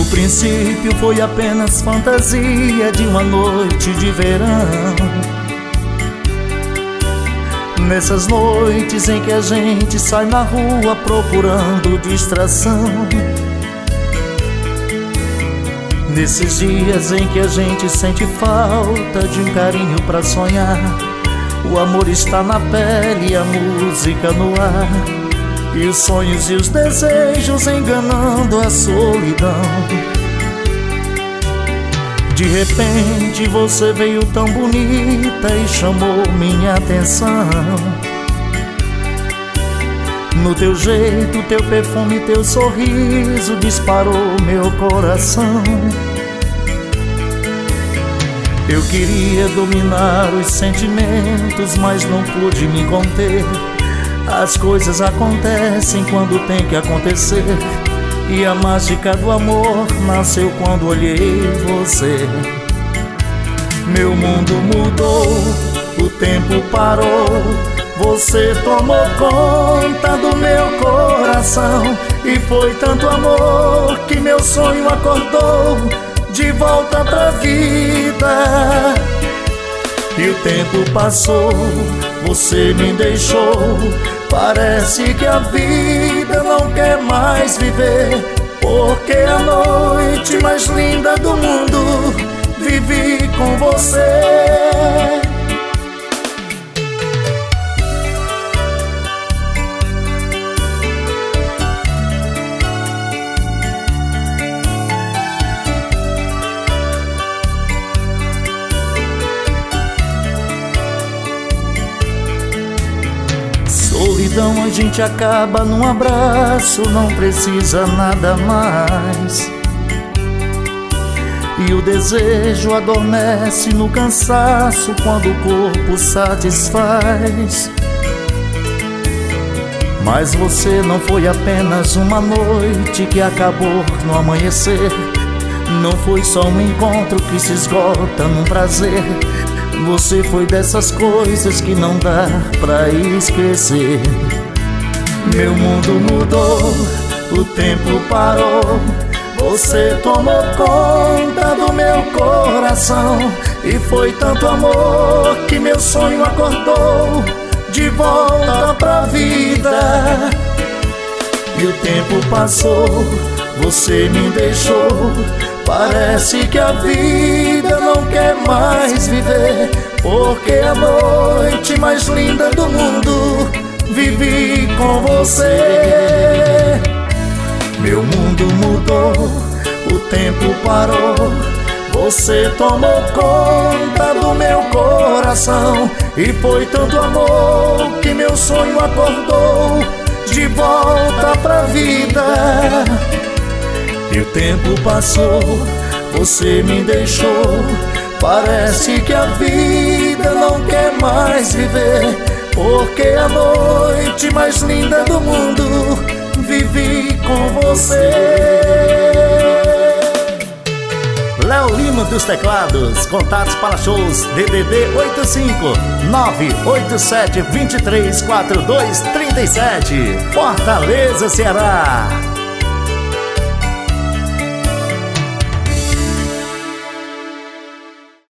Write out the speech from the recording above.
princípio foi apenas fantasia de uma noite de verão. Nessas noites em que a gente sai na rua procurando distração. Nesses dias em que a gente sente falta de um carinho pra sonhar. O amor está na pele e a música no ar, e os sonhos e os desejos enganando a solidão. De repente você veio tão bonita e chamou minha atenção. No teu jeito, teu perfume, teu sorriso disparou meu coração. Eu queria dominar os sentimentos, mas não pude me conter. As coisas acontecem quando tem que acontecer, e a mágica do amor nasceu quando olhei você. Meu mundo mudou, o tempo parou. Você tomou conta do meu coração, e foi tanto amor que meu sonho acordou de volta pra vida. E o tempo passou, você me deixou. Parece que a vida não quer mais viver, porque a noite mais linda do mundo vivi com você. Solidão a gente acaba num abraço, não precisa nada mais. E o desejo adormece no cansaço quando o corpo satisfaz. Mas você não foi apenas uma noite que acabou no amanhecer. Não foi só um encontro que se esgota num prazer. Você foi dessas coisas que não dá pra esquecer. Meu mundo mudou, o tempo parou. Você tomou conta do meu coração, e foi tanto amor que meu sonho acordou de volta pra vida. E o tempo passou, você me deixou. Parece que a vida não quer mais viver, porque a noite mais linda do mundo vivi com você. Meu mundo mudou, o tempo parou. Você tomou conta do meu coração, e foi tanto amor que meu sonho acordou de volta pra vida. E o tempo passou, você me deixou. Parece que a vida não quer mais viver, porque a noite mais linda do mundo vivi com você. Léo Lima dos teclados. Contatos para shows: DDD 85-987-234237, Fortaleza, Ceará.